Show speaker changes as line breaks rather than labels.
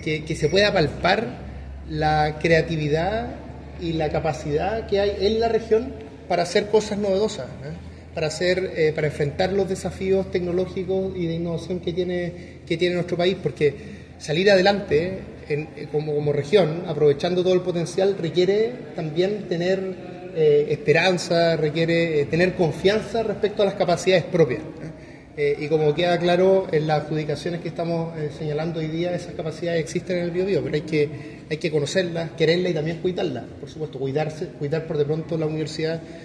que se pueda palpar la creatividad y la capacidad que hay en la región para hacer cosas novedosas, para enfrentar los desafíos tecnológicos y de innovación que tiene nuestro país, porque salir adelante como región, aprovechando todo el potencial, requiere también tener esperanza, requiere tener confianza respecto a las capacidades propias. Y como queda claro en las adjudicaciones que estamos señalando hoy día, esas capacidades existen en el Biobío, pero hay que conocerlas, quererlas y también cuidarlas. Por supuesto, cuidar por de pronto la universidad